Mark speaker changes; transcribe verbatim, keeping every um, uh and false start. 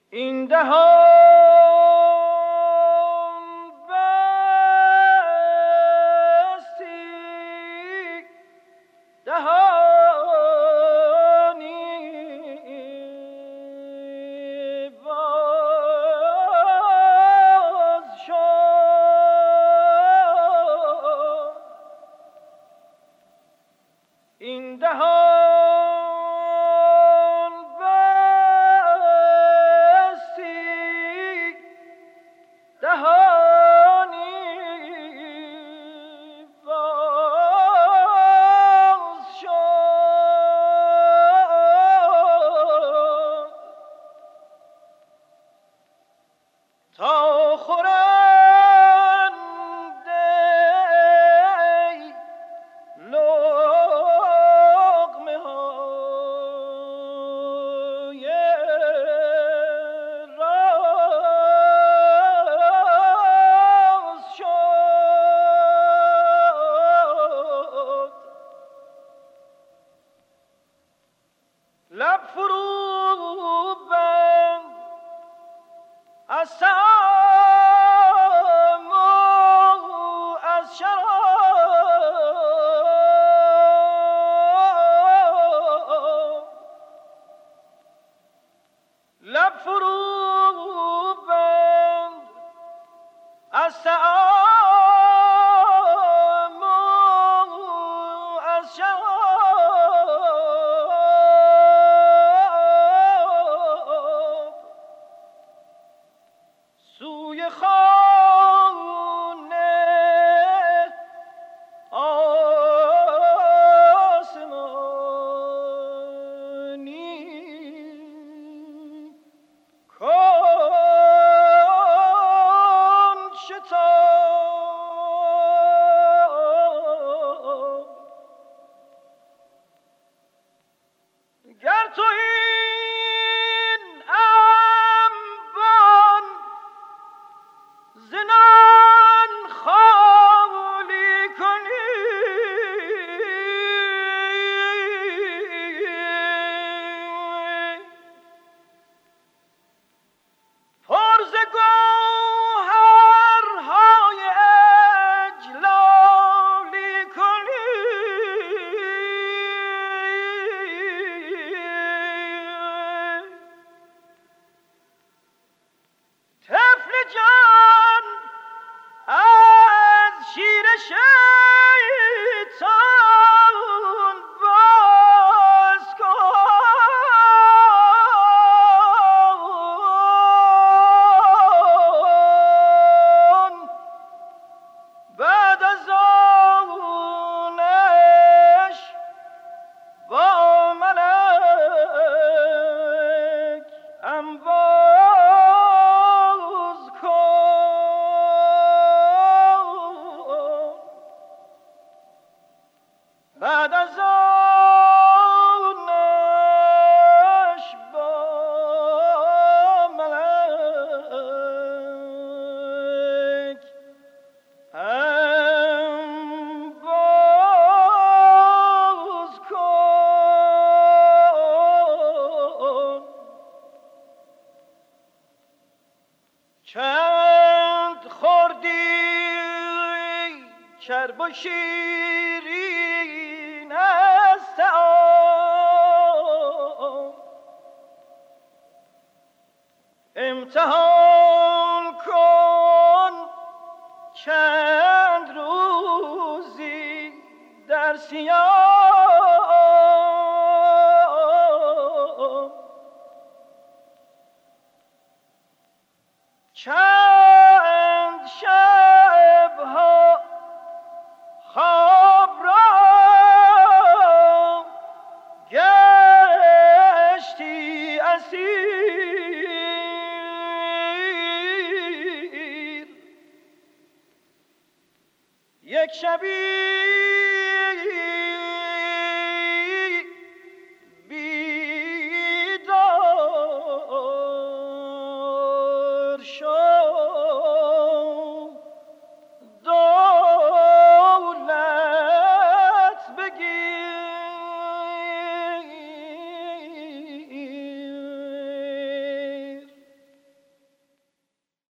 Speaker 1: این دهان بستی دهانی باز شد. این دهان لب فرو بند از سام و از شراب، لب فرو بند از سام و از شراب. سوی خانه آسمانی کن شتاب. گر تو این انبان زنان خالی کنی، پر ز گوهرهای اجلالی کنی، طفل جان از شیر شیطان باز کن. بعد از آنش با ملک انباز کن. بعد از آنش با ملک انباز کن. چند خوردی چرب و شیرین از طعام، امتحان کن چند روزی در صیام. چند شبها خواب را گشتی اسیر، یک شبی